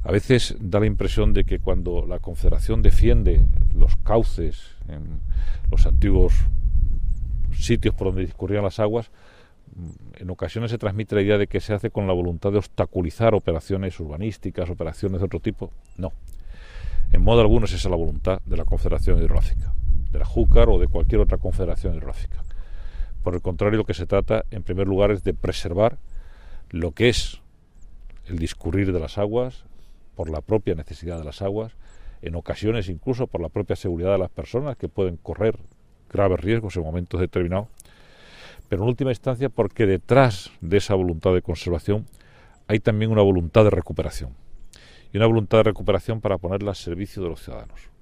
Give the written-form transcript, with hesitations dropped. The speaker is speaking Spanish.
A veces da la impresión de que cuando la Confederación defiende los cauces en los antiguos sitios por donde discurrían las aguas, en ocasiones se transmite la idea de que se hace con la voluntad de obstaculizar operaciones urbanísticas, operaciones de otro tipo. No. En modo alguno es esa la voluntad de la Confederación Hidrográfica, de la Júcar o de cualquier otra confederación hidrográfica. Por el contrario, lo que se trata, en primer lugar, es de preservar lo que es el discurrir de las aguas, por la propia necesidad de las aguas, en ocasiones incluso por la propia seguridad de las personas que pueden correr graves riesgos en momentos determinados, pero en última instancia porque detrás de esa voluntad de conservación hay también una voluntad de recuperación, y una voluntad de recuperación para ponerla al servicio de los ciudadanos.